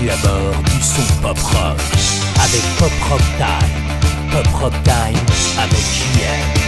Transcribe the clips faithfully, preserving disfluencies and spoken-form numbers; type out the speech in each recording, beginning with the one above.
suis à bord du son pop rock avec Pop Rock Time. Pop Rock Time avec J M.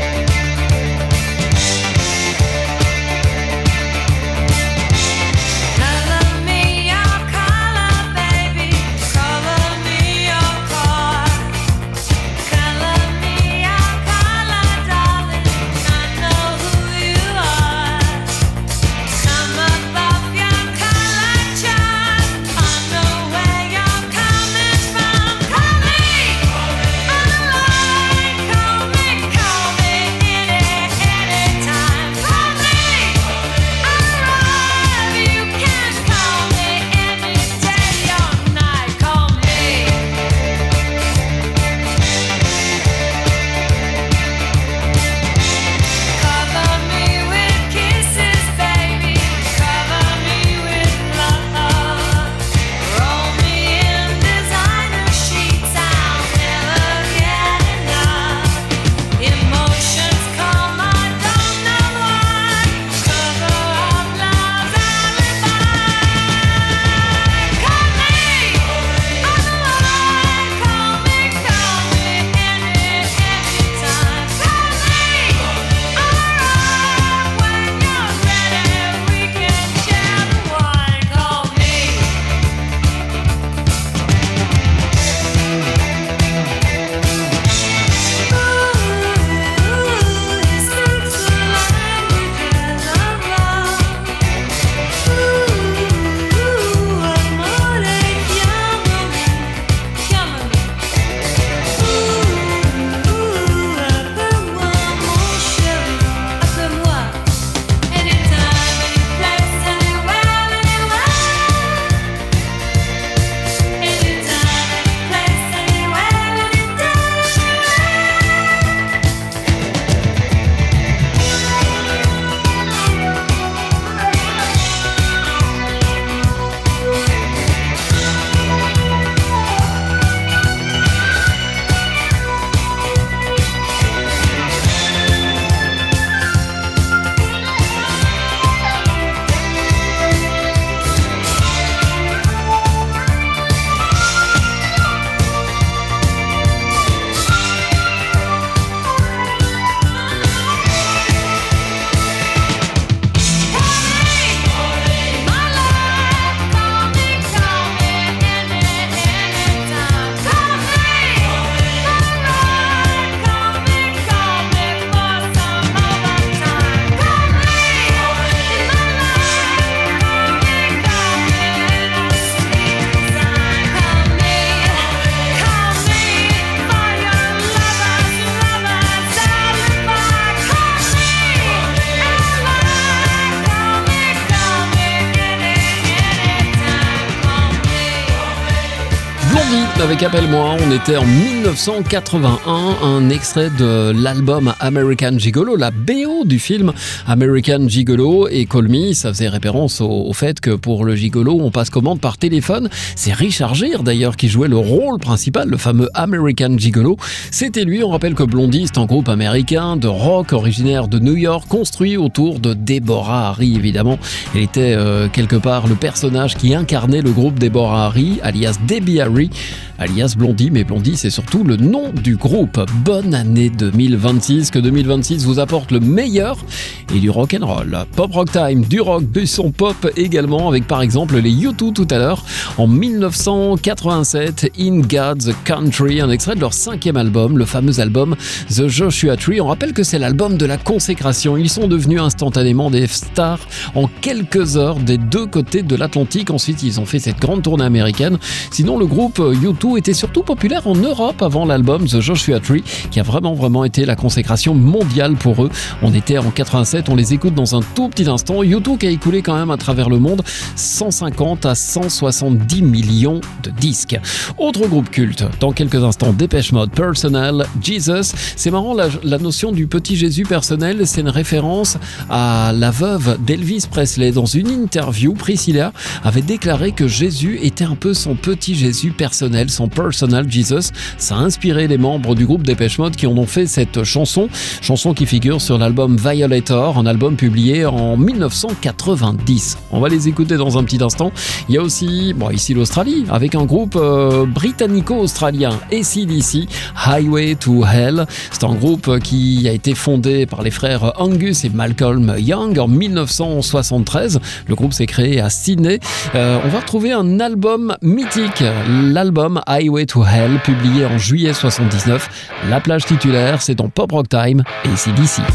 Avec Appelle-moi, on était en dix-neuf cent quatre-vingt-un, un extrait de l'album American Gigolo, la B O du film American Gigolo, et Call Me, ça faisait référence au, au fait que pour le gigolo, on passe commande par téléphone. C'est Richard Gere d'ailleurs qui jouait le rôle principal, le fameux American Gigolo. C'était lui, on rappelle que Blondie, c'est un groupe américain de rock originaire de New York, construit autour de Deborah Harry évidemment. Elle était euh, quelque part le personnage qui incarnait le groupe Deborah Harry, alias Debbie Harry, alias Blondie, mais Blondie c'est surtout le nom du groupe. Bonne année deux mille vingt-six, que deux mille vingt-six vous apporte le meilleur et du rock'n'roll. Pop Rock Time, du rock, du son pop également, avec par exemple les U deux tout à l'heure, en dix-neuf cent quatre-vingt-sept, In God's Country, un extrait de leur cinquième album, le fameux album The Joshua Tree. On rappelle que c'est l'album de la consécration. Ils sont devenus instantanément des stars en quelques heures des deux côtés de l'Atlantique. Ensuite, ils ont fait cette grande tournée américaine. Sinon, le groupe U deux était surtout populaire en Europe avant l'album The Joshua Tree, qui a vraiment vraiment été la consécration mondiale pour eux. On était en quatre-vingt-sept, on les écoute dans un tout petit instant. U deux qui a écoulé quand même à travers le monde cent cinquante à cent soixante-dix millions de disques. Autre groupe culte, dans quelques instants, Depeche Mode, Personal Jesus. C'est marrant, la, la notion du petit Jésus personnel, c'est une référence à la veuve d'Elvis Presley. Dans une interview, Priscilla avait déclaré que Jésus était un peu son petit Jésus personnel. personnel, son personal Jesus. Ça a inspiré les membres du groupe Depeche Mode qui en ont fait cette chanson, chanson qui figure sur l'album Violator, un album publié en dix-neuf cent quatre-vingt-dix. On va les écouter dans un petit instant. Il y a aussi, bon, ici l'Australie, avec un groupe euh, britannico-australien, A C D C, Highway to Hell. C'est un groupe qui a été fondé par les frères Angus et Malcolm Young en dix-neuf cent soixante-treize. Le groupe s'est créé à Sydney. Euh, on va retrouver un album mythique, l'album Highway to Hell, publié en juillet soixante-dix-neuf. La plage titulaire, c'est dans Pop Rock Time et A C D C.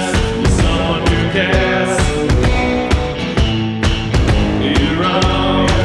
Someone who cares. You run.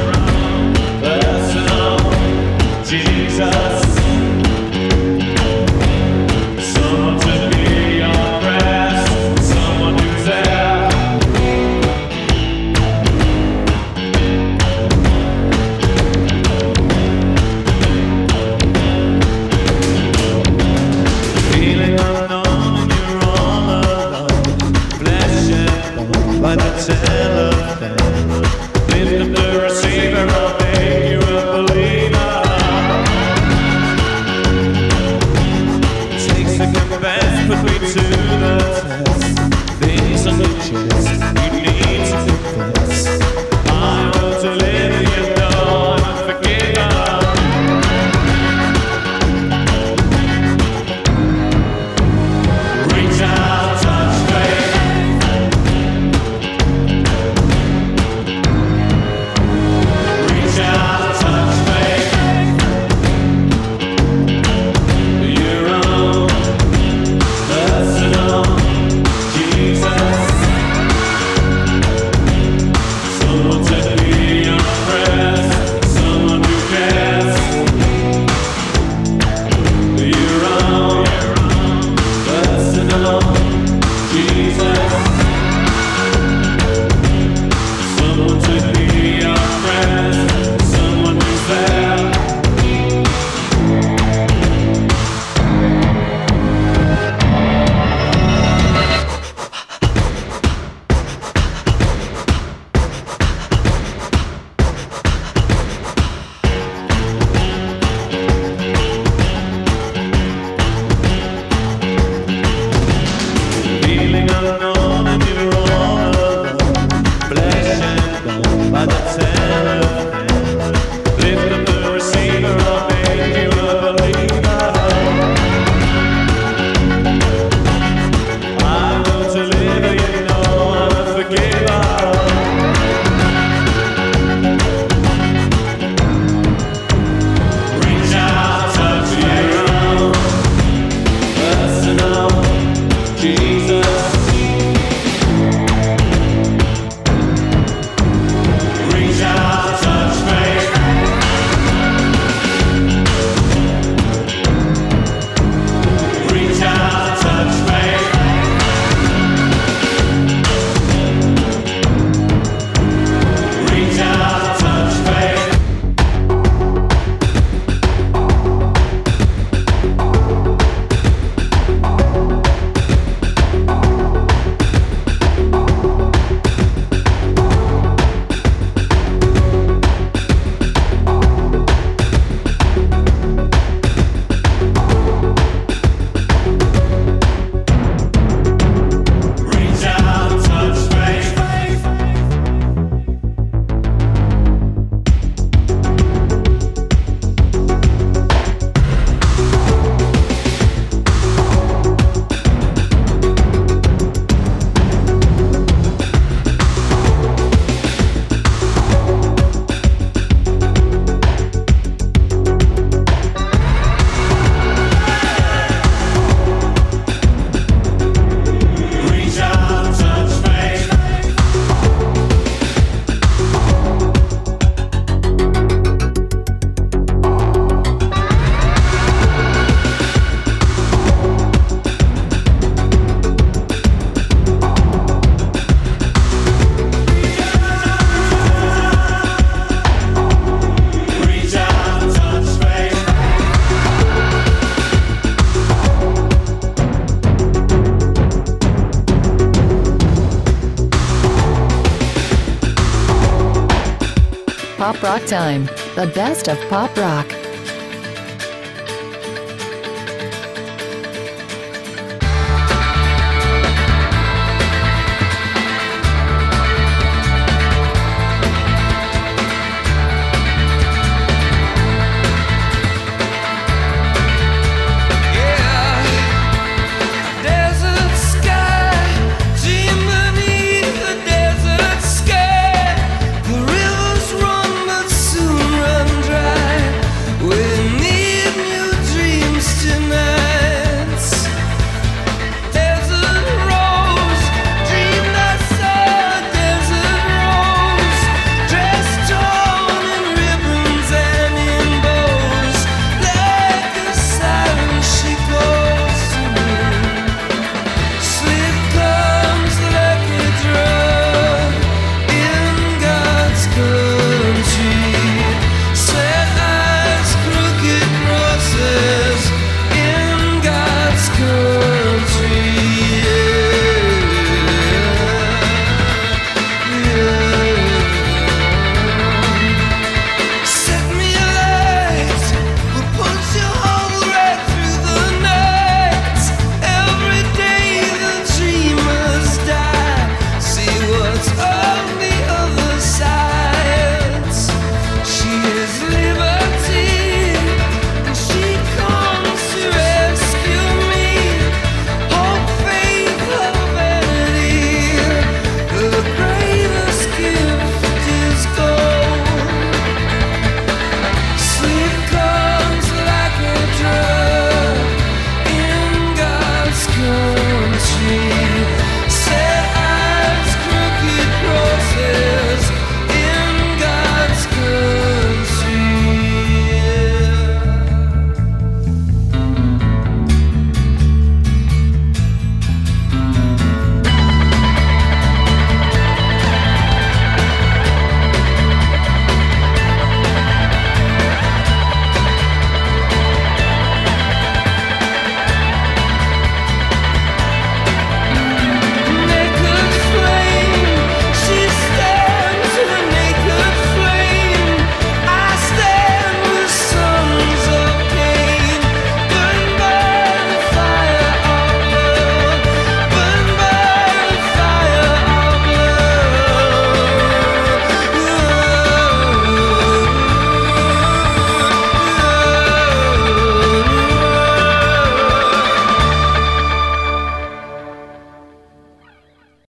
Pop Rock Time, the best of pop rock.